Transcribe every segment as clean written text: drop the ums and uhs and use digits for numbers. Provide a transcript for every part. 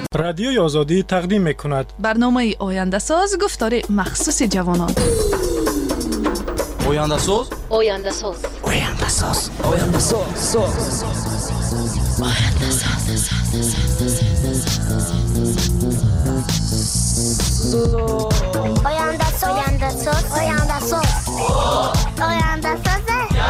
رادیوی آزادی تقدیم می‌کند برنامه آینده ساز گفتار مخصوص جوانان. آینده ساز آینده ساز آینده ساز آینده ساز آینده ساز آینده ساز آینده ساز آینده ساز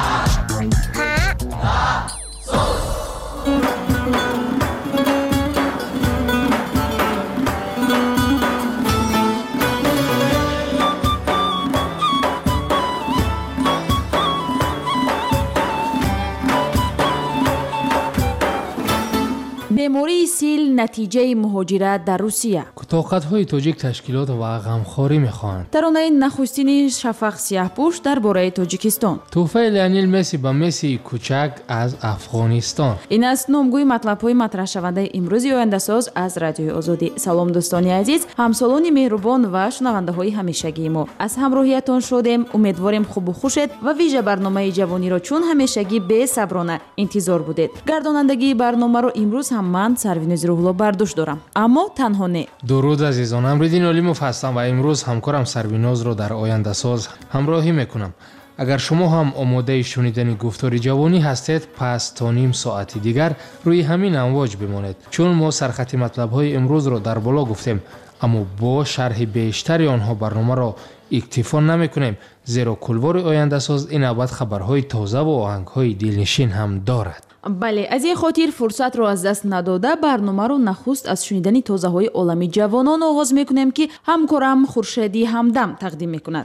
بیماری سیل نتیجه مهاجرت در روسیه. کوتاه‌قدهای تاجیک تشکیلات و غمخواری می‌خواهند. ترانه نخستین شفق سیاه‌پوش درباره تاجیکستان. تحفه لیونل مسی به مسی کوچک از افغانستان. این است نامگوی مطلب‌های مطرح شونده امروز آینده ساز از رادیوی آزادی. سلام دوستان عزیز، همسالان مهربان و شنونده‌های همیشگی ما. از همراهیتان شدیم. امیدواریم خوب و خوشت و ویژه برنامه جوانی را چون همیشگی به صبرانه انتظار بودید. گردانندگی برنامه را امروز هم من سروینوز روح‌الله برداشت دارم، اما تنها نه. درود عزیزان، امروزین علیموف هستم و امروز همکارم سرویناز را در آینده ساز همراهی میکنم. اگر شما هم آماده شنیدن گفتار جوانی هستید، پس تا نیم ساعت دیگر روی همین امواج بمانید، چون ما سرخط مطلب‌های امروز را در بالا گفتیم، اما با شرح بیشتر آنها برنامه را اکتفا نمیکنیم، زیرا کلوار آینده ساز این نوبت خبرهای تازه و آهنگ‌های دلنشین هم دارد. بله، از این خاطر فرصت را از دست نداده برنامه رو نخست از شنیدن تازه های عالمی جوانان آغاز میکنیم که همکارم خورشیدی همدم تقدیم میکند.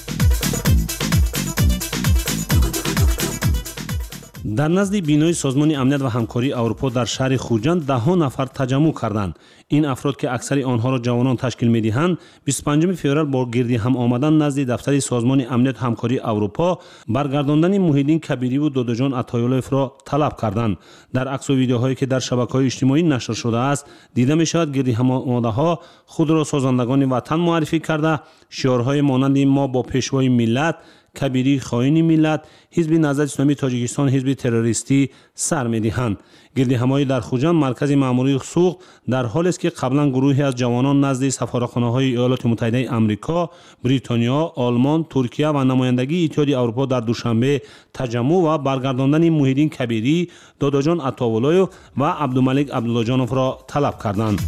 در نزد بینای سازمان امنیت و همکاری اروپا در شهر خوجند 10 نفر تجمع کردند. این افراد که اکثر آنها را جوانان تشکیل می‌دهند، 25 فوریه با گردی هم آمدن نزد دفتر سازمان امنیت و همکاری اروپا برگرداندن موحدین کبیری و دادجان عطایالوف را طلب کردند. در عکس و ویدیوهایی که در شبکه‌های اجتماعی نشر شده است، دیده می‌شود گردی هم آمده‌ها خود را سازندگان وطن معرفی کرده، شعارهای مانند ما با پیشوای ملت، کبیری خائن ملت، حزب نهضت اسلامی تاجیکستان حزب تروریستی سر می‌دهند. گردی همایی در خوجند مرکز مأموری سوخت در حالی است که قبلا گروهی از جوانان نزد سفارتخانه‌های ایالات متحده آمریکا، بریتانیا، آلمان، ترکیه و نمایندگی اتحادیه اروپا در دوشنبه تجمع و برگرداندن موحدین کبیری، دادجان عطاولایف و عبدالملک عبداللهجانوف را طلب کردند.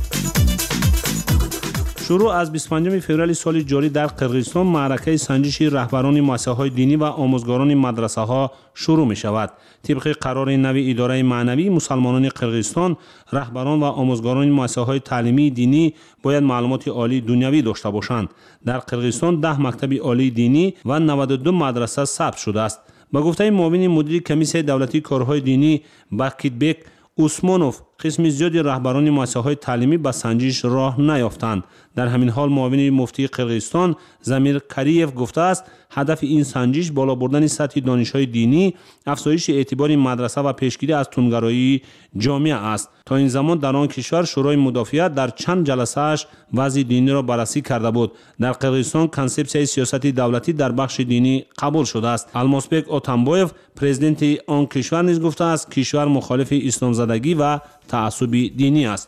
شروع از 25 فوریه سال جاری در قرقیزستان معرکه سنجش رهبران مؤسسه‌های دینی و آموزگاران مدرسه‌ها شروع می‌شود. طبق قرار نوی اداره معنوی مسلمانان قرقیزستان، رهبران و آموزگاران مؤسسه‌های تعلیمی دینی باید معلومات عالی دنیوی داشته باشند. در قرقیزستان 10 مکتب عالی دینی و 92 مدرسه ثبت شده است. به گفته معاون مدیر کمیسیون دولتی کارهای دینی باکیتبک عثمانوف، قسم زیادی رهبران مؤسسه‌های تعلیمی به سنجش راه نیافتند. در همین حال معاون مفتی قرقیزستان زمیر کریف گفته است هدف این سنجش بالا بردن سطح دانش‌های دینی، افزایش اعتبار مدرسه و پیشگیری از تندگرایی جامعه است. تا این زمان در آن کشور شورای مدافعت در چند جلسه‌اش وضع دینی را بررسی کرده بود. در قرقیزستان کنسپسیای سیاست دولتی در بخش دینی قبول شده است. الماسبک اوتانبایف پرزیدنت آن کشور نیز گفته است کشور مخالف اسلام زدگی و تعصب دینی است.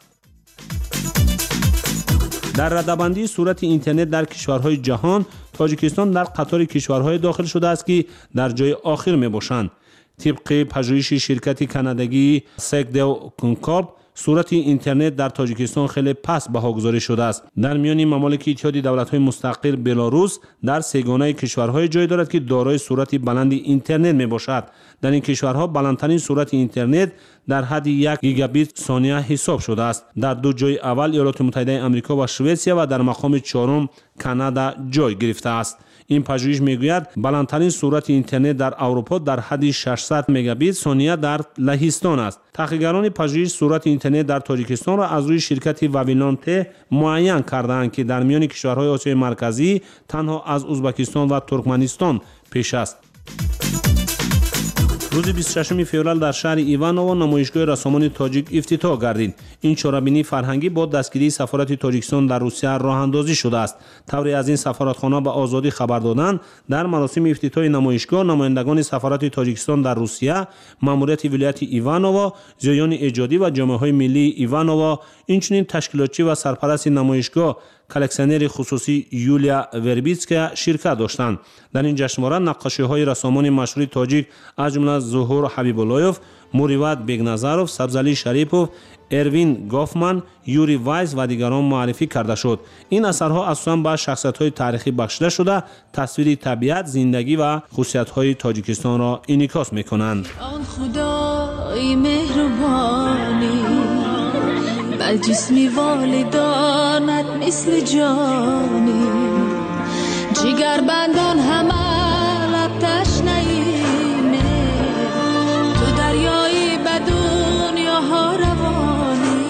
در رده‌بندی صورت اینترنت در کشورهای جهان، تاجیکستان در قطار کشورهای داخل شده است که در جای آخر میباشند. طبق پژوهش شرکت کانادایی سگدو کنکارپ، صورت اینترنت در تاجیکستان خیلی پست بهاگذاری شده است. در میان ممالک اتحادیه دولت‌های مستقل بلاروس در سگانه کشورهای جای دارد که دارای صورت بلند اینترنت میباشد. در این کشورها بلندترین صورت اینترنت در حد 1 گیگابیت ثانیه حساب شده است. در دو جای اول ایالات متحده آمریکا و سوئیسرا و در مقام چهارم کانادا جای گرفته است. این پژوهش میگوید بلندترین صورت اینترنت در اروپا در حد 600 مگابیت ثانیه در لهستان است. تحقیقگران پژوهش صورت اینترنت در تاجیکستان را از روی شرکت واویلانت معین کردند که در میان کشورهای آسیای مرکزی تنها از ازبکستان و ترکمنستان پیش است. روز 26 فوریه در شهر ایوانوو نمایشگاه رسامان تاجیک افتتاح گردید. این چهاربینی فرهنگی با دستگیری سفارت تاجیکستان در روسیه راه اندازی شده است. طوری از این سفارتخانه به آزادی خبر دادند در مراسم افتتاح نمایشگاه نمایندگان سفارت تاجیکستان در روسیه، ماموریت ولایت ایوانوو، زایان ایجادی و جامعه‌های ملی ایوانوو، اینچنین تشکیلاتچی و سرپرست نمایشگاه کلکسیونر خصوصی یولیا وربیتسکا شرکت داشتند. در این جشنواره نقاشی‌های رسامان مشهور تاجیک از جمله ظهور حبیب‌الله‌یوف، موریوت بیگنظروف، سبزعلی شریپوف، اروین گافمن، یوری وایس و دیگران معرفی کرده شد. این اثرها اساساً به شخصیت‌های تاریخی بخشیده شده تصویر طبیعت، زندگی و خصوصیت‌های تاجیکستان را انعکاس می‌کنند. آن خدای مهربانی بر جسمی والدانت مثل جانی، جگر بندان همه لب تشنه‌ایمه، تو دریایی به دنیاها روانی.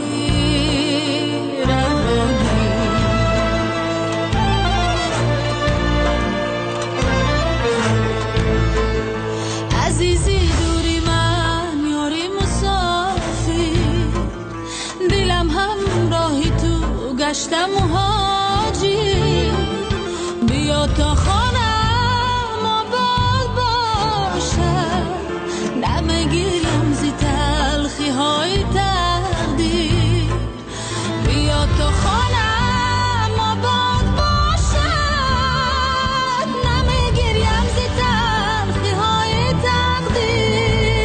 عزیزی دوری من یاری مسافر، دلم همراهی تو گشتم مهاجر، بیا تا خانه ما باد باشد، نمیگیریم زی تلخی های تقدیر، بیا تا خانه ما باد باشد، نمیگیریم زی تلخی های تقدیر.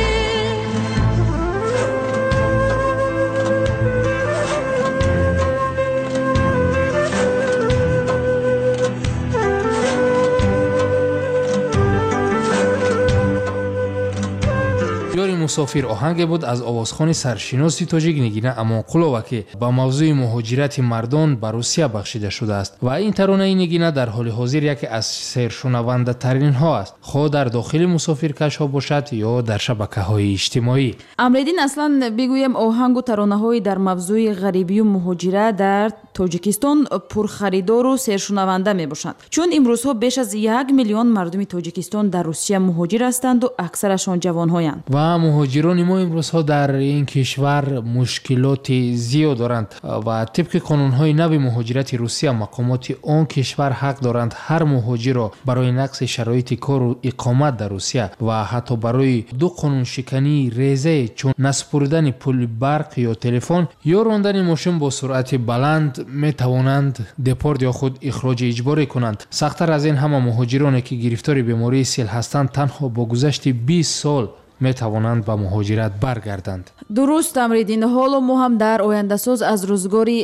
یاری مسافر آهنگ بود از آوازخوان سرشناسی تاجیک نگینه امانقلوه که با موضوع مهاجرت مردان به روسیه بخشیده شده است و این ترانه نگینه در حال حاضر یکی از سرشنونده ترین ها است، خود در داخل مسافرکش ها باشد یا در شبکه های اجتماعی. امریدین اصلا بگویم آهنگ و ترانه های در موضوع غریبی و مهاجرت در تاجیکستان پرخریدار و سرشنونده می باشند، چون امروزها بیش از 1 میلیون مردم تاجیکستان در روسیه مهاجر هستند و اکثرشان جوان‌هایند. و مهاجران ما امروزها در این کشور مشکلات زیاد دارند و طبق قانون‌های نو مهاجرت روسیه مقامات آن کشور حق دارند هر مهاجر را برای نقض شرایط کار و اقامت در روسیه و حتی برای دو قانون شکنی ریزه چون نسپردن پول برق یا تلفن یا راندن ماشین با سرعت بلند می توانند دپورت یا خود اخراج اجباری کنند. سخت‌تر از این همه مهاجرانی که گرفتار بیماری سیل هستند تنها با گذشت 20 سال می توانند به مهاجرت برگردند. درست امریدین، حالا ما هم در آینده ساز از روزگاری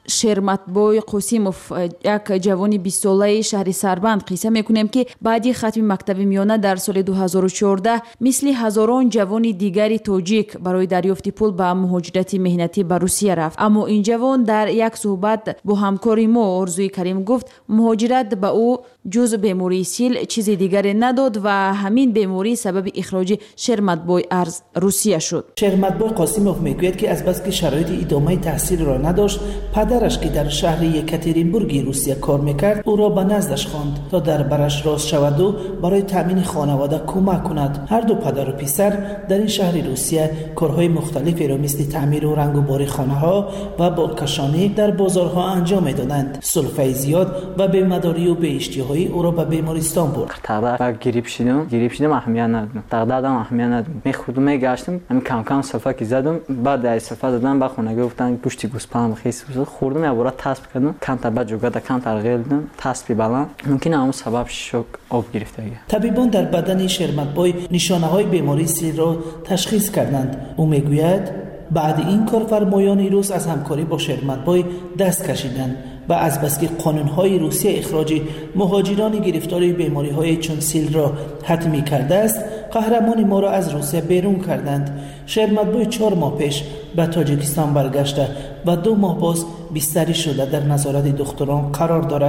شرمتبوی قاسیموف، یک جوانی 20 ساله شهر سربند قصه میکنیم که بعدی ختم مکتب میانه در سال 2014 مثل هزاران جوان دیگری تاجیک برای دریافت پول به مهاجرت مهنتی به روسیه رفت. اما این جوان در یک صحبت با همکار ما ارزوی کریم گفت مهاجرت به او جز بیماری سیل چیز دیگری نداد و همین بیماری سبب اخراج شرمتبوی از روسیه شد. شرمتبوی قاسیموف میگوید که از بس که شرایط ادامه تحصیل را نداشت، پدرش که در شهر یکاترینبورگ روسیه کار میکرد او را به نزدش خواند تا در برش راست شود و برای تامین خانواده کمک کند. هر دو پدر و پسر در این شهر روسیه کارهای مختلفی را مثل تعمیر و رنگ و باری خانه ها و بالکشانی در بازارها انجام میدادند. سلفه زیاد و بیمه‌داری و بی‌اشتهایی او را به بیمارستان برد. تقدر گریپ شدم اهمیت ندادم. تقدرم اهمیت ندادم. میخوردم میگشتم، همین کم کم سلفه که زدم، بعد از سلفه زدم به خونه گفتن گوشت گوسپند خیس خوردم یا برات تاسب کردم، کم تا بعد جوگا کم ترغیل دادم، تاسبی بالا ممکن همون سبب شوک آب گرفتگی. طبیبان در بدن شرمتبوی نشانه‌های بیماری سیل را تشخیص کردند. او میگوید بعد این کارفرمایان روس از همکاری با شرمتبوی دست کشیدند و از بس که قانون‌های روسیه اخراج مهاجران گرفتار بیماری‌های چون سیل را حتمی کرده است، قهرمان ما را از روسیه بیرون کردند. شرمتبوی 4 ماه پیش به تاجیکستان برگشته و 2 ماه باز بستری شده در نظارت دکتران قرار دارد.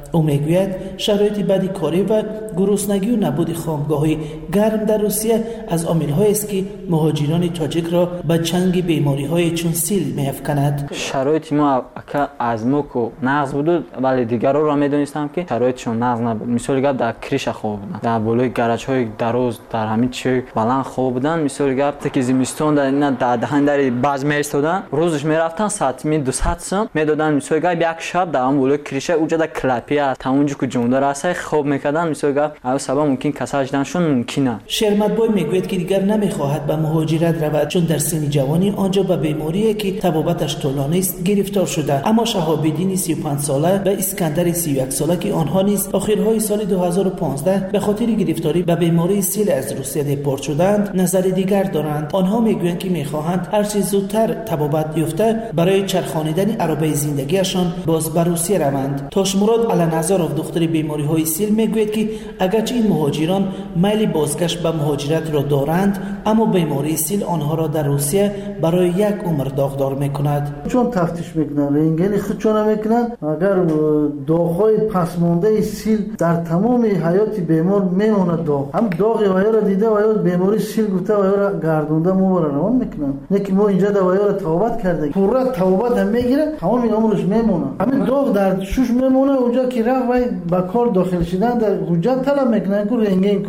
او میگوید شرایط بدی کاری و گرسنگی و نبود خامگاهی گرم در روسیه از عامل‌هایی است که مهاجران تاجیک را به چنگ بیماری‌های چون سیل می‌افکند. شرایط ما از موکو نقض بود ولی دیگران را می‌دونستم که شرایطشون نقض نبود. مثال گپ در کریش خواب بودن، در بالای گراج‌های دراز در همین چه بلند خواب بودن. مثال گپ که زمستون در دهن در باز می‌استادن روزش می‌رفتن ساعت 200 سوم می‌دادن. مثال گپ یک شب در اون بالای کریش اونجا در کلاپی است تا اونجا که جوندا راست خواب می‌کردن. مثال گپ او سبب ممکن کساج دانشون ممکنه. شرمتبای میگوید که دیگر نمی‌خواهد به مهاجرت رود چون در سن جوانی آنجا به بیماری که تبابتش طولانی است گرفتار شده. اما شهاب‌الدین 35 ساله و اسکندر 31 ساله که آنها نیز آخرهای سال 2015 به خاطر گرفتاری به بیماری سیل از روسیه دپورت شدند نظر دیگر دارند. آنها میگویند که می‌خواهند هر چه زودتر تبابت یافته برای چرخانیدن عربه زندگیشان باز به روسیه روند. تاشمراد علنظارov دختر بیماری‌های سیل میگوید که اگرچه این مهاجران میل بازگشت به مهاجرت را دارند اما بیماری سیل آنها را در روسیه برای یک عمر داغدار میکند. چون تفتیش میکنن رنگین خود چون میکنن اگر داغ‌های پسمانده سیل در تمام حیات بیمار میمونه داغ هم داغ وای را دیده وای بیماری سیل گفته وای را گردونده مو را روان میکنن. نه که ما اینجا در وای را توبت کرده پورا توبت هم میگیره تمام عمرش میمونه. همین داغ در شوش میمونه اونجا که رفت وای با کار داخل شدن در حجت طلب میکنن که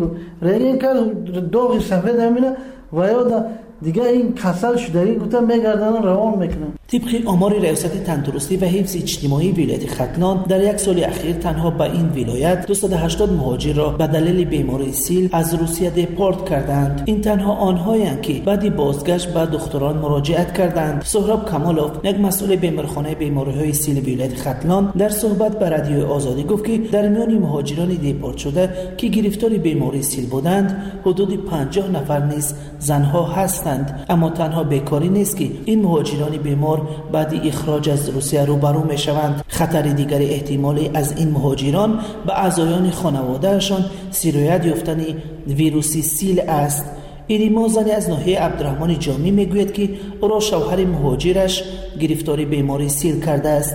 رنگین کرد داغ سفید همینه و یا دیگه این کسل شدگی گفتن میگردن روان میکنن. طبق آمار ریاست تندرستی و حفظ اجتماعی ولایت ختلان در یک سال اخیر تنها به این ولایت 280 مهاجر را به دلیل بیماری سیل از روسیه دپورت کردند. این تنها آنهایند که بعد بازگشت به دکتران مراجعت کردند. سهراب کمالوف یک مسئول بیمارخانه بیماری‌های سیل ولایت ختلان در صحبت با رادیو آزادی گفت که در میان مهاجران دپورت شده که گرفتار بیماری سیل بودند حدود 50 نفر نیز زنها هستند. اما تنها بیکاری نیست که این مهاجران بیمار بعد اخراج از روسیه روبرو می شوند. خطر دیگر احتمالی از این مهاجران به اعضایان خانوادهشان سرایت یافتن ویروس سیل است. ایریما زنی از ناحیه عبدالرحمن جامی میگوید که او را شوهر مهاجرش گرفتاری بیماری سیل کرده است.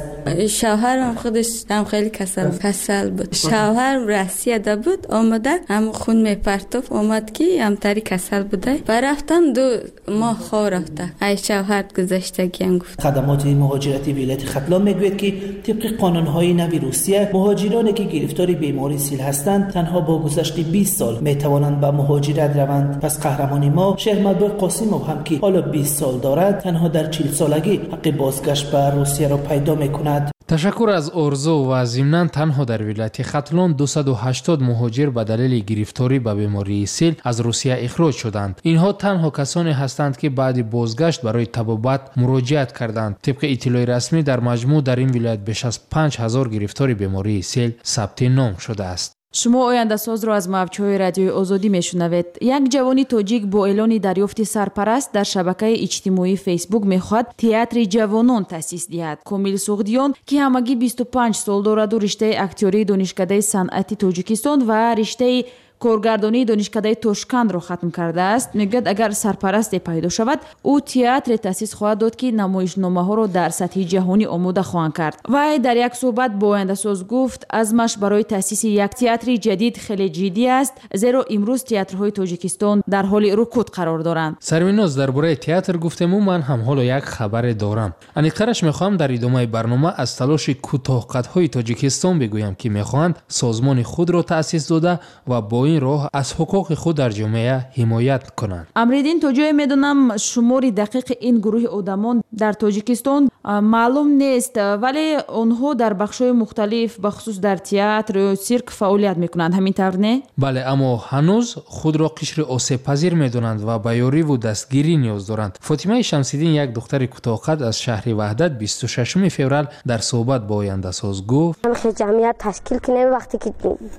شوهرم خودش هم خیلی کسل بود. شوهر روسیه ده بود آمده هم خون میپرتوف آمد که هم تری کسل بوده برفتم 2 ماه خواه رفته ای شوهر گذشتگی هم گفت. خدمات مهاجرتی ولایت ختلان میگوید که طبق قانونهای نوی روسیه مهاجرانی که گرفتاری بیماری سیل هستند تنها با گذشت 20 سال میتوانند به مهاجرت روند. پس قهرمانی ما شهرمدبر قاسموف هم که حالا 20 سال دارد تنها در 40 سالگی حق بازگشت به روسیه را پیدا میکند. تشکر از ارزو و ضمناً تنها در ولایت ختلان 280 مهاجر به دلیل گرفتاری به بیماری سیل از روسیه اخراج شدند. اینها تنها کسانی هستند که بعد بازگشت برای طبابت مراجعت کردند. طبق اطلاع رسمی در مجموع در این ولایت بیش از 5000 گرفتاری بیماری سیل ثبت نام شده است. شما آینده ساز را از موجهای رادیوی آزادی میشنوید. یک جوانی تاجیک با اعلان دریافت سرپرست در شبکه اجتماعی فیسبوک میخواد تئاتر جوانان تأسیس دهد. کامل سوغدیان که همگی 25 سال دارد و رشته اکتوری دانشکده صنعتی تاجیکستان و رشته کارگردانی دانشکده توشکند را ختم کرده است. میگوید اگر سرپرست پیدا شود او تئاتر تأسیس خواهد داد که نمایشنامه‌ها را در سطح جهانی آماده خواهند کرد. و در یک صحبت با آینده ساز گفت عزمش برای تأسیس یک تئاتر جدید خیلی جدی است زیرا امروز تئاترهای تاجیکستان در حال رکود قرار دارند. سرمیناز درباره تئاتر گفتم من هم حالا یک خبر دارم. انیقترش میخوام در ادامه برنامه از تلاش کوتاه‌قدهای تاجیکستان بگویم که میخواهند سازمان خود را تأسیس داده و با این راه از حقوق خود در جامعه حمایت کنند. امریدین تا جای میدونم شماری دقیق این گروه آدمان در تاجیکستان معلوم نیست ولی آنها در بخش‌های مختلف بخصوص در تئاتر و سیرک فعالیت میکنند. همین طور نه؟ بله اما هنوز خود را قشر آسیب پذیر میدونند و به یاری و دستگیری نیاز دارند. فاطمه شمس‌الدین یک دختر کوتاه‌قد از شهر وحدت 26 فوریه در صحبت با آینده ساز گفت جمعیت تشکیل کنیم وقتی که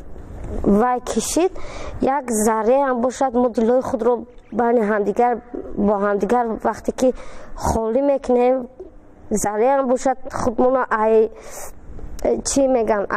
وای کشید یک ذره هم باشد ما دلای خود رو بین همدیگر با همدیگر وقتی که خالی میکنیم ذره هم باشد خودمون چی میگم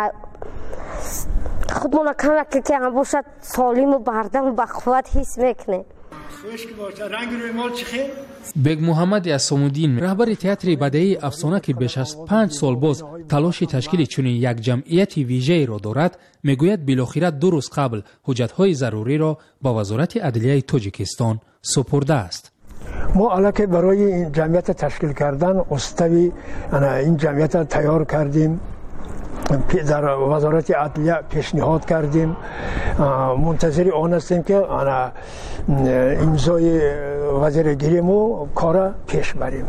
خودمون کمک که هم باشد سالم و بردم و بقوت حس میکنیم. бег муҳаммади асомуддин раҳбари театри бадеии афсона ки беш аз 5 сол боз талоши ташкили чунин як ҷамъияти вижееро дорад, мегӯяд билохира 2 рӯз қабл ҳуҷҷатҳои заруриро ба вазорати адлияи тоҷикистон супурдааст. ما علاقه برای این جمعیت تشکیل کردن استوی این جمعیت تیار کردیم، در وزارت عدلیه پیشنهاد کردیم، منتظر آن هستیم که امضای وزیر گیریم و کار پیش بریم.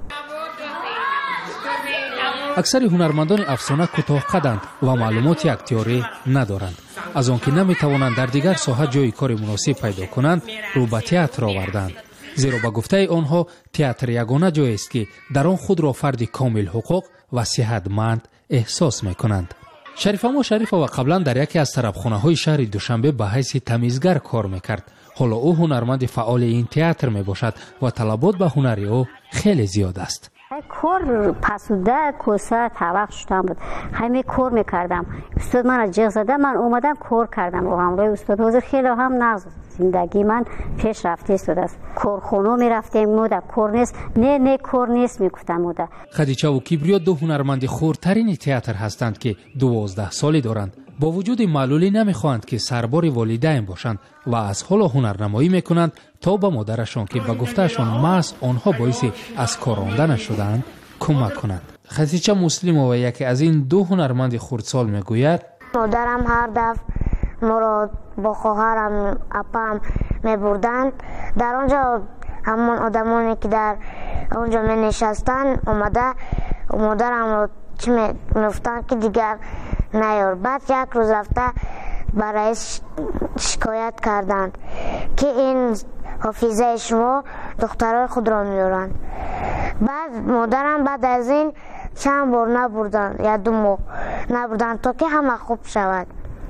аксари ҳунармандони афсона кӯтоҳқаданд ва маълумоти актёрӣ надоранд. аз он ки наметавонанд дар дигар соҳа ҷойи кори муносиб пайдо кунанд, рӯ ба театр оварданд. зеро ба гуфтаи онҳо театр ягона ҷоест ки дар он худро фарди комилҳуқуқ ва сиҳатманд эҳсос мекунанд. шарифамо шарифова қаблан дар яке аз тарабхонаҳои шаҳри душанбе ба ҳайси тамизгар кор мекард. ҳоло ӯ ҳунарманди фаъоли ин театр мебошад ва талабот ба ҳунари ӯ хеле зиёд аст. کار پسوده کوسه طبق شدم بود همه کار میکردم استاد من از جغ زده من اومدم کار کردم و همراه استاد حاضر خیلی هم نغز زندگی من پیش رفته استاد است کارخونه میرفتیم موده کار نیست نه کار نیست میگفتم موده. خدیجه و کیبریا دو هنرمند خردترین تئاتر هستند که 12 سالی دارند. با وجود معلولی نمیخواهند که سربار والدین باشند و از حال هنرنمایی میکنند تا به مادرشان که به گفتهشان محض آنها باعث از کار راندن شدند کمک کنند. خدیجه مسلمова یکی از این دو هنرمند خردسال میگوید مادرم هر دفعه مرا با خواهرم اپام میبردند در آنجا همون آدمانی که در اونجا می نشستن اومده مادرم رو چی میگفتن که دیگر نیار. بعد یک روز رفته برای شکایت کردند که این حافظه شما دخترای خود را میارند. بعد مادرم بعد از این چند بار نبردن یا 2 ماه نبردن تا که همه خوب شود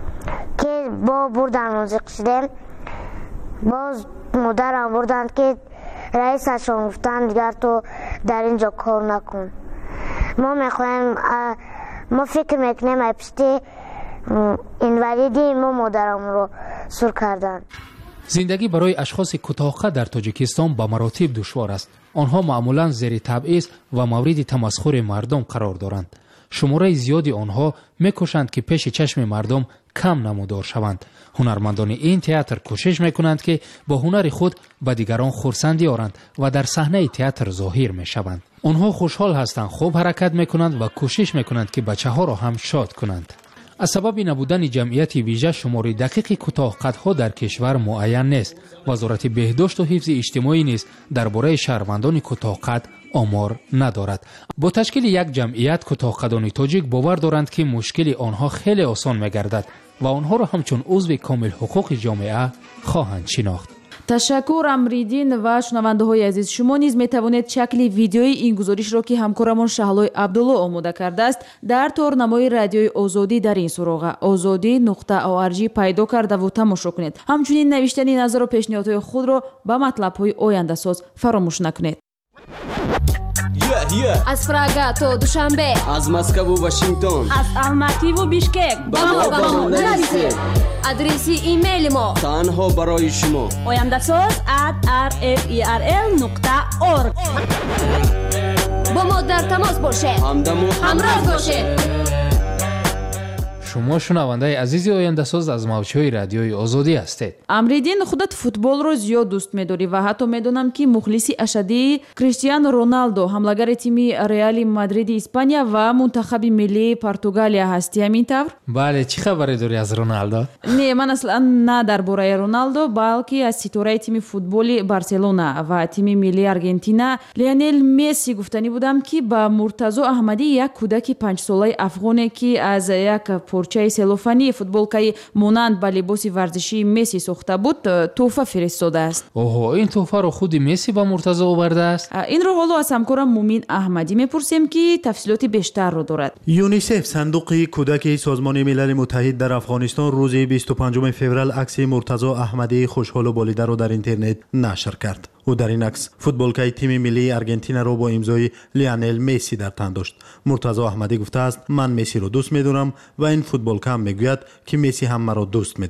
که با بردن موزیق شدیم باز مادرم بردن که رئیسشون گفتن دیگر تو در اینجا کار نکن. ما میخوایم ما فکر میکنیم اپشتی اینولیدی ما مادرم رو سور کردن. زندگی برای اشخاص کوتاه‌قد در تاجیکستان به مراتب دشوار است. آنها معمولاً زیر تبعیض و مورد تمسخر مردم قرار دارند. شماره زیادی آنها میکوشند که پیش چشم مردم کم نمودار شوند. هنرمندان این تئاتر کوشش میکنند که با هنر خود به دیگران خرسندی آورند و در صحنه تئاتر ظاهر میشوند. آنها خوشحال هستند، خوب حرکت میکنند و کوشش میکنند که بچه‌ها را هم شاد کنند. از سبب نبودن جمعیت ویژه شمار دقیق کوتاه‌قدها در کشور معین نیست. وزارت بهداشت و حفظ اجتماعی نیز درباره شهروندان کوتاه‌قد آمار ندارد. با تشکیل یک جمعیت کوتاه‌قدان تاجیک باور دارند که مشکل آنها خیلی آسان می‌گردد و آنها را همچون عضو کامل حقوق جامعه خواهند شناخت. تشکر امریدین و شنونده‌های عزیز، شما نیز می‌توانید شکل ویدیوی این گزارش را که همکارمان شهلای عبدالله آماده کرده است در تورنمای رادیوی آزادی در این سراغ azadi.org پیدا کرده و تماشا کنید. همچنین نوشتن نظر و پیشنهادهای خود را به مطلب‌های آینده ساز فراموش نکنید. از پراگا تا دوشنبه، از مسکو و واشنگتن، از الماتی و بیشکک با ما نویسید. آدرس ایمیل ما تنها برای شما oyandasoz@rferl.org. با ما در تماس باشید، همراه باشید. شما شنونده عزیزی آینده ساز از موجهای رادیوی آزادی هستید. امریدین خودت فوتبال رو زیاد دوست می‌داری و حتی میدونم که مخلصی اشدی کریستیانو رونالدو، حمله‌گر تیم ریال مادرید اسپانیا و منتخب ملی پرتغالیا هستی، همین طور؟ بله، چی خبری داری از رونالدو؟ نه، من اصلا نه درباره رونالدو بلکه از ستاره تیم فوتبال بارسلونا و تیم ملی آرژانتین لیونل مسی گفتنی بودم که با مرتضی احمدی یک کودک 5 ساله افغانی که از یک پارچه سلوفانی فوتبالکای مانند با لباس ورزشی مسی ساخته بود تحفه فرستاده است. اوه، این تحفه رو خود مسی با مرتضی آورده است؟ این رو حالا از همکارم مومین احمدی میپرسیم که تفصیلات بیشتر رو دارد. یونیسف صندوق کودک سازمان ملل متحد در افغانستان روز 25 فوریه عکس مرتضی احمدی خوشحال و بالیده رو در اینترنت نشر کرد. او در این عکس فوتبالکای تیم ملی آرژانتین را با امضای لیونل مسی در تن داشت. مرتضی احمدی گفته است من مسی را دوست می‌دارم و این فوتبالکا هم میگوید که مسی هم مرا دوست می‌دارد.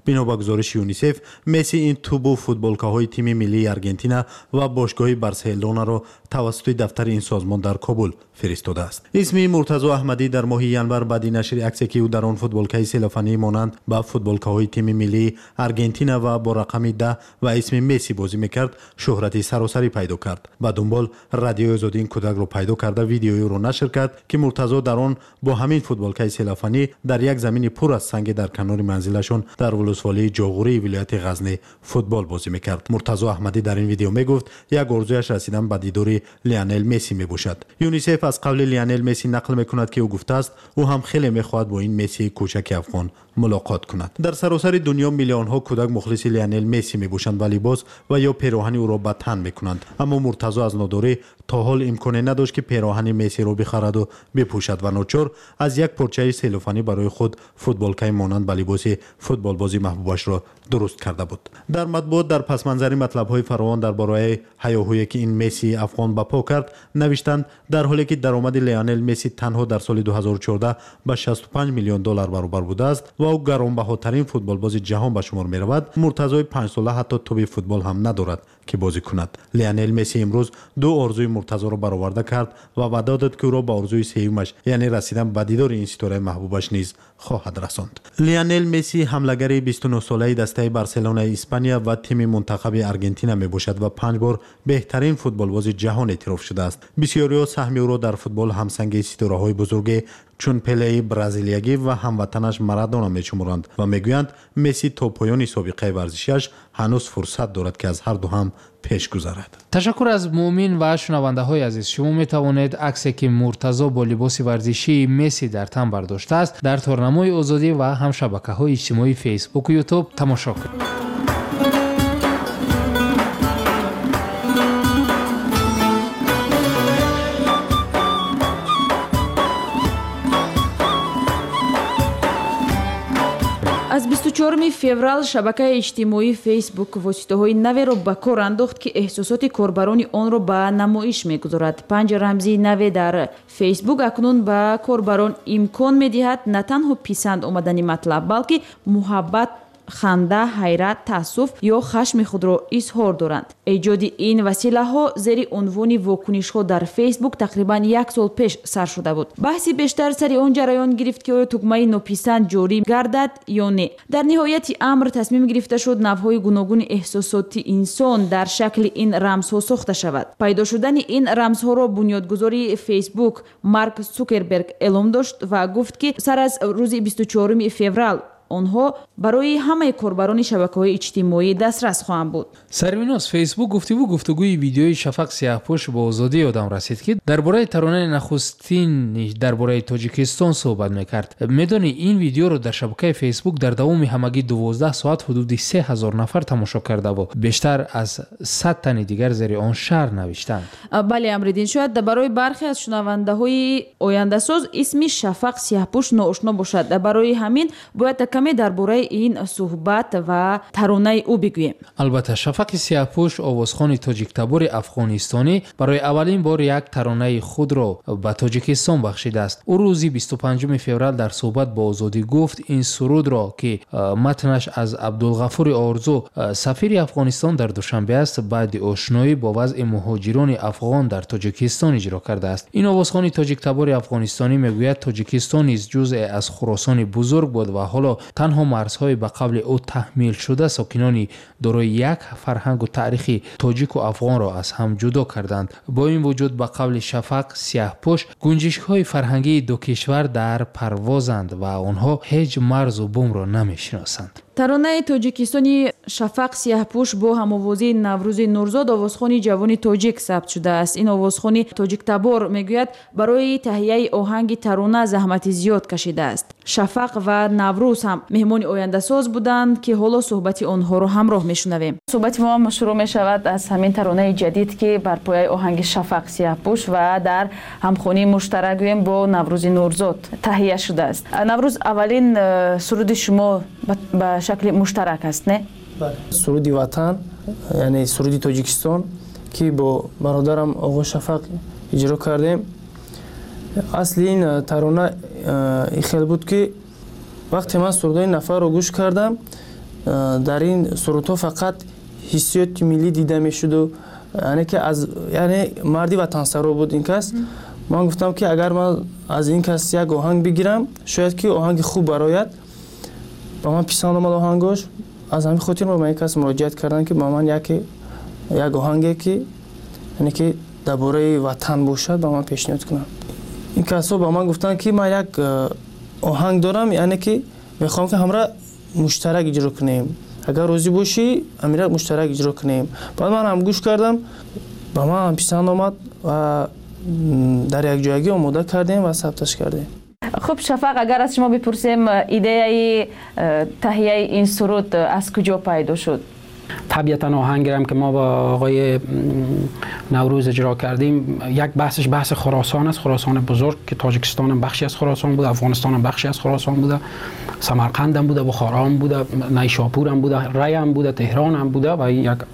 бино ба гузориши юнисеф месси ин тубу футболкаҳои тими миллии аргентина ва бошгоҳи барселонаро тавассути дафтари ин созмон дар кобул фиристодааст. исми муртазо аҳмадӣ дар моҳи январ баъди нашри аксе ки ӯ дар он футболкаи селофанӣ монанд ба футболкаҳои тими миллии аргентина ва бо рақами 10 ва исми месси бозӣ мекард шӯҳрати саросарӣ пайдо кард. ба дунбол радиои озодӣ ин кӯдакро пайдо карда видеои ӯро нашр кард ки муртазо дар он бо ҳамин футболкаи селофанӣ дар як замини пур аз санге дар канори манзилашон дар вулусволии ҷоғурии вилояти ғазни футбол бозӣ мекард. муртазо аҳмадӣ дар ин видео мегуфт як орзуяш расидан ба дидори лионел месси мебошад. юнисеф аз қавли лионел месси нақл мекунад ки ӯ гуфтааст ӯ ҳам хеле мехоҳад бо ин мессии кӯчаки афғон мулоқот кунад. дар саросари дунё миллионҳо кӯдак мухлиси лионел месси мебошанд ва либос ва ё пироҳани ӯро ба тан мекунанд. аммо муртазо аз нодорӣ то ҳол имконе надошт ки пироҳани мессиро бихараду бипӯшад ва ночор аз як порчаи селофанӣ барои худ футболкаи монанд ба либоси футболбози маҳбубашро дуруст карда буд. дар матбуот дар пасманзари матлабҳои фаровон дар бораи ҳаёҳӯе ки ин мессии афғон бапо кард навиштанд дар ҳоле ки даромади лионел месси танҳо дар соли 2014 ба $65 миллион баробар будааст ва ӯ гаронбаҳотарин футболбози ҷаҳон ба шумор меравад, муртазои 5 сола ҳатто туби футбол ҳам надорад ки бозӣ кунад. лионел месси имрӯз ду орзуи муртазоро бароварда кард ва ваъда дод ки ӯро ба орзуи сеюмаш яъне расидан ба дидори ин ситораи маҳбубаш низ хоҳад расонд. лионел месси ҳамлагари 29 солаи дастаи барселонаи испания ва тими мунтахаби аргентина мебошад ва 5 бор беҳтарин футболбози ҷаҳон эътироф шудааст. бисёриҳо саҳми ӯро дар футбол ҳамсанги ситораҳои бузурги чун пелеи бразилиягӣ ва ҳамватанаш марадона мешуморанд ва мегӯянд месси то поёни собиқаи варзишиаш ҳанӯз фурсат дорад ки аз ҳарду ҳам пеш гузарад. ташаккур аз муъмин ва шунавандаҳои азиз. шумо метавонед аксе ки муртазо бо либоси варзишии месси дар тан бардоштааст дар торнамои озодӣ ва ҳамшабакаҳои иҷтимоии фейсбуку ютуб тамошо кунед. аз 24 феврал шабакаи иҷтимоии фейсбук воситаҳои наверо ба кор андохт ки эҳсосоти корбарони онро ба намоиш мегузорад. 5 рамзи наве дар фейсбук акнун ба корбарон имкон медиҳад на танҳо писанд омадани матлаб, балки муҳаббат, ханда, ҳайрат, таассуф ё хашми худро изҳор доранд. эҷоди ин василаҳо зери унвони вокунишҳо дар фейсбук тақрибан 1 сол пеш сар шуда буд. баҳси бештар сари он ҷараён гирифт ки оё тугмаи нописанд ҷорӣ гардад ё не. дар ниҳояти амр тасмим гирифта шуд навъҳои гуногуни эҳсосоти инсон дар шакли ин рамзҳо сохта шавад. пайдо шудани ин рамзҳоро бунёдгузори фейсбук Марк Цукерберг эълом дошт ва гуфт ки сар аз рӯзи 24 феврал онҳо барои ҳамаи корбарони шабакаҳои иҷтимоӣ дастрас хоҳанд буд. сарвинос фейсбук гуфтигӯ гуфтугӯи видеои Шафақ Сиёҳпӯш бо озодӣ ёдам расид ки дар бораи таронаи нахустини дар бораи Тоҷикистон суҳбат мекард. медонӣ ин видеоро дар шабакаи фейсбук дар давоми ҳамагӣ 12 соат ҳудуди 3000 нафар тамошо карда буд. бештар аз 100 тани дигар зери он шаҳр навиштанд. бале Амриддин, шояд барои бархе аз шунавандаҳои ояндасоз исми Шафақ Сиёҳпӯш ноошно бошад. барои ҳамин бояд каме дар бораи ин суҳбат ва таронаи ӯ бигӯем. албатта Шафақи Сиёҳпӯш овозхони тоҷиктабори афғонистонӣ барои аввалин бор як таронаи худро ба Тоҷикистон бахшидааст. ӯ рӯзи 25 феврал дар суҳбат бо озодӣ гуфт ин сурудро ки матнаш аз Абдулғафури Орзу сафири Афғонистон дар Душанбе аст баъди ошноӣ бо вазъи муҳоҷирони афғон дар Тоҷикистон иҷро кардааст. ин овозхони тоҷиктабори афғонистонӣ мегӯяд Тоҷикистон низ ҷузъе аз Хуросони бузург буд ва ҳоло танҳо марзҳои ба қавли ӯ таҳмилшуда сокинони дорои як фарҳангу таърихи тоҷику афғонро аз ҳам ҷудо карданд. бо ин вуҷуд ба қавли Шафақ Сиёҳпӯш гунҷишкҳои фарҳангии ду кишвар дар парвозанд ва онҳо ҳеҷ марзу бумро намешиносанд. таронаи тоҷикистони Шафақ Сиёҳпӯш бо ҳамовозии Наврӯзи Нурзод овозхони ҷавони тоҷик сабт шудааст. ин овозхони тоҷиктабор мегӯяд барои таҳияи оҳанги тарона заҳмати зиёд кашидааст. Шафақ ва Наврӯз ҳам меҳмони ояндасоз буданд ки ҳоло суҳбати онҳоро ҳамроҳ мешунавем. суҳбати мо шурӯъ мешавад аз ҳамин таронаи ҷадид ки бар пояи оҳанги Шафақ Сиёҳпӯш ва дар ҳамхонии муштарак гӯем бо Наврӯзи Нурзод таҳия шудааст. Наврӯз, аввалин суруди шумо ба шакли муштарак аст, не? суруди ватан, яъне суруди Тоҷикистон ки бо бародарам оғо Шафақ иҷро кардем. асли ин тарона хел буд ки вақте ман сурудаи нафарро гӯш кардам, дар ин сурудҳо фақат ҳиссиёти миллӣ дида мешуду, яъне ки аз яъне марди ватансаро буд ин кас. ман гуфтам ки агар ман аз ин кас як оҳанг бигирам, шояд ки оҳанги хуб барояд. ба ман писанд омад оҳангош. аз ҳамин хотир ба ин кас муроҷиат кардам ки ба ман як оҳанге ки яъне ки дар бораи ватан бошад ба ман пешниҳод кунад. ин касҳо ба ман гуфтанд ки ман як оҳанг дорам, яъне ки мехоҳам ки ҳамра муштарак иҷро кунем. агар розӣ бошӣ амира муштарак иҷро кунем. баъд ман ҳам гӯш кардам, ба ман ҳам писанд омад ва дар якҷоягӣ омода кардем ва сабташ кардем. خب شفق اگر از شما بپرسیم ایده تهیه این سرود از کجا پیدا شد؟ طبیعتا آهنگی هم که ما با آقای نوروز اجرا کردیم یک بحث خراسان است، خراسان بزرگ که تاجیکستان هم بخشی از خراسان بوده، افغانستان هم بخشی از خراسان بوده، سمرقند هم بوده، بخارا هم بوده، نیشاپور هم بوده، ری هم بوده، تهران هم بوده و این یک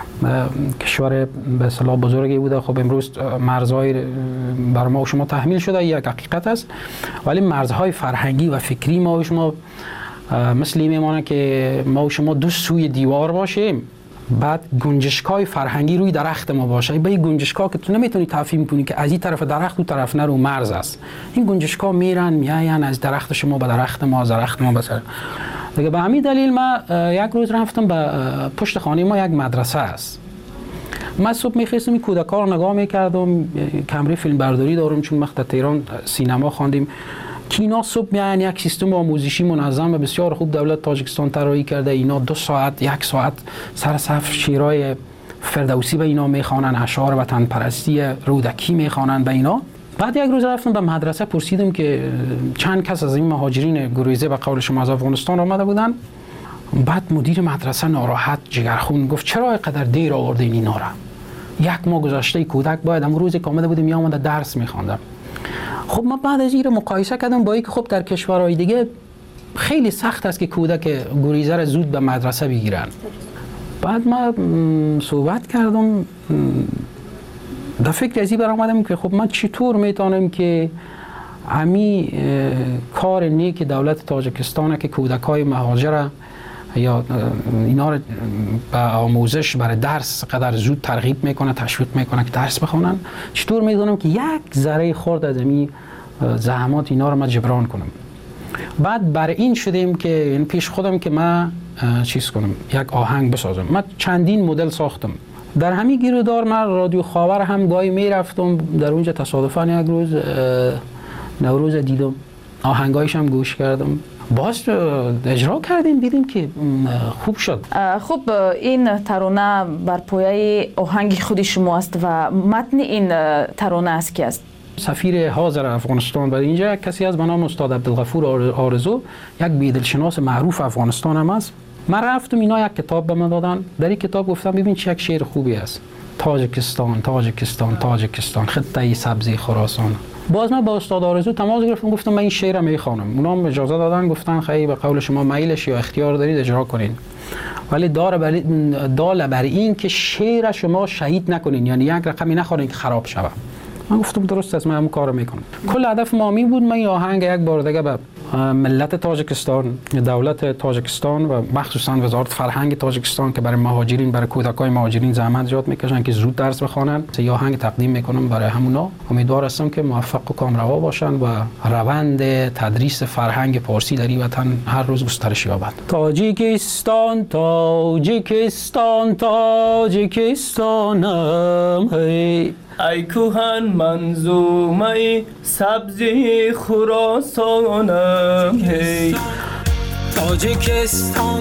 کشور به اصطلاح بزرگی بوده. خب امروز مرزهای بر ما و شما تحمیل شده، یک حقیقت است، ولی مرزهای فرهنگی و فکری ما و شما مثل این میمانه که ما و شما دو سوی دیوار باشیم، بعد گنجشکای فرهنگی روی درخت ما باشه. به این گنجشکا که تو نمیتونی تفهیم کنی که از این طرف درخت و طرف نرو مرز است. این گنجشکا میرن میاین از درخت شما به درخت ما، از درخت ما بسر. دیگه به همین دلیل ما یک روز رفتم به پشت خانه ما یک مدرسه است. من صبح میخواستم این کودکا رو نگاه میکردم، کمره فیلم برداری دارم چون وقت در تهران سینما خواندیم که اینا صبح میان یک سیستم آموزشی منظم و بسیار خوب دولت تاجیکستان طراحی کرده. اینا 2 ساعت 1 ساعت سر صف شعرهای فردوسی به اینا میخوانن، اشعار وطن پرستی رودکی میخوانن به اینا. بعد یک روز رفتم به مدرسه، پرسیدم که چند کس از این مهاجرین گریزه به قول شما از افغانستان آمده بودن. بعد مدیر مدرسه ناراحت جگرخون گفت چرا اینقدر دیر آوردین اینا را؟ 1 ماه گذشته کودک باید امروز که آمده بودیم میامد درس میخواندم. خب ما بعد از این مقایسه کردم با اینکه خب در کشورهای دیگه خیلی سخت است که کودک گریزه را زود به مدرسه بگیرن. بعد ما صحبت کردم، در فکر ازی برآمدم که خب من چطور میتونم که امی کار نیک دولت تاجیکستان که کودکای مهاجر یا اینا رو به آموزش برای درس قدر زود ترغیب میکنه، تشویق میکنه که درس بخونن، چطور میدونم که یک ذره خورد از این زحمات اینا رو من جبران کنم. بعد برای این شدیم که این پیش خودم که من چیز کنم، یک آهنگ بسازم. من چندین مدل ساختم. در همین گیرودار من رادیو خاور هم گاهی میرفتم، در اونجا تصادفاً یک روز نوروز دیدم، آهنگایش هم گوش کردم، باز اجرا کردیم، دیدیم که خوب شد. خب این ترانه بر پایه آهنگ خود شما است و متن این ترانه است که است؟ سفیر حاضر افغانستان و اینجا کسی از به نام استاد عبدالغفور آرزو، یک بیدلشناس معروف افغانستان هم است. من رفتم، اینا یک کتاب به من دادن. در این کتاب گفتم ببین چه یک شعر خوبی است: تاجیکستان تاجیکستان تاجیکستان خطه سبزی خراسان. باز من با استاد آرزو تماس گرفتم، گفتم من این شعر رو میخوانم. اونا هم اجازه دادن، گفتن خیلی به قول شما میلش یا اختیار دارید اجرا کنین، ولی دال بر این که شعر شما شهید نکنین، یعنی یک رقمی نخورین که خراب شود. من گفتم درست است، من همون کارو میکنم. کل هدف ما این بود من این آهنگ یک بار دیگه به ملت تاجیکستان، دولت تاجیکستان و مخصوصا وزارت فرهنگ تاجیکستان که برای مهاجرین، برای کودکای مهاجرین زحمت زیاد میکشن که زود درس بخوانن، این آهنگ تقدیم میکنم برای همونا. امیدوار هستم که موفق و کامروا باشن و روند تدریس فرهنگ فارسی در این وطن هر روز گسترش یابد. تاجیکستان تاجیکستان تاجیکستانم هی ای کوهن منظومه سبزی خراسانم هی تاجیکستان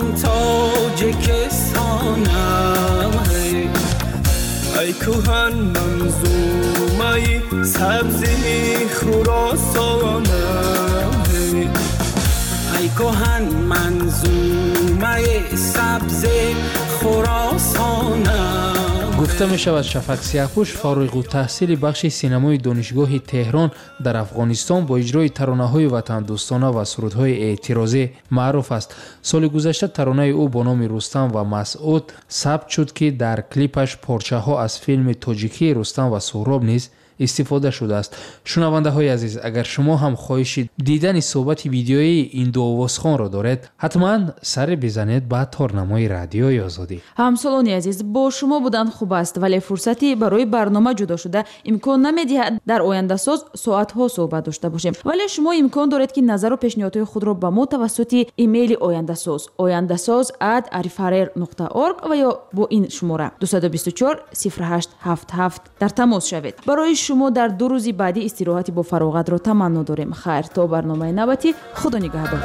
تاجیکستانم هی ای کوهن منظومه سبزی خراسانم هی ای کوهن منظومه سبزی خراسانم. گفته می شود شفق سیاهپوش فارغ التحصیل بخش سینمای دانشگاه تهران در افغانستان با اجرای ترانه‌های وطن دوستانه و سرودهای اعتراضی معروف است. سال گذشته ترانه او با نام رستم و مسعود ثبت شد که در کلیپش پارچه‌ها از فیلم تاجیکی رستم و سهراب نیز استفاده شده است. شنونده های عزیز، اگر شما هم خواهشید دیدن صحبت ویدیویی این دو آوازخوان را دارید، حتما سر بزنید به تارنمای رادیوی آزادی. همسالانی عزیز، با شما بودن خوب است، ولی فرصتی برای برنامه جدا شده امکان نمیدهد در آینده ساز ساعت‌ها صحبت داشته باشیم. ولی شما امکان دارید که نظر و پیشنهادات خود را به ما توسط ایمیل oyandasaz oyandasaz@arifarer.org و یا با این شماره 224 0877 در تماس شوید. برای شما در 2 روز بعدی استراحت با فراغت را تمنا داریم. خیر تا برنامه نوبتی، خدا نگهدار.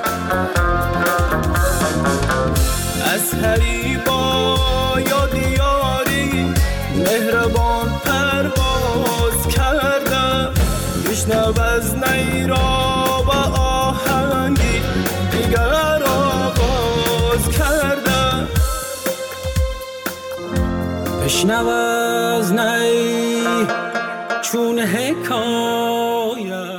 از هریبا یا دیاری مهربان پرواز کردم، بشنو از نیرا و آهنگی دیگر آغاز کردم، بشنو از نی چون حکایت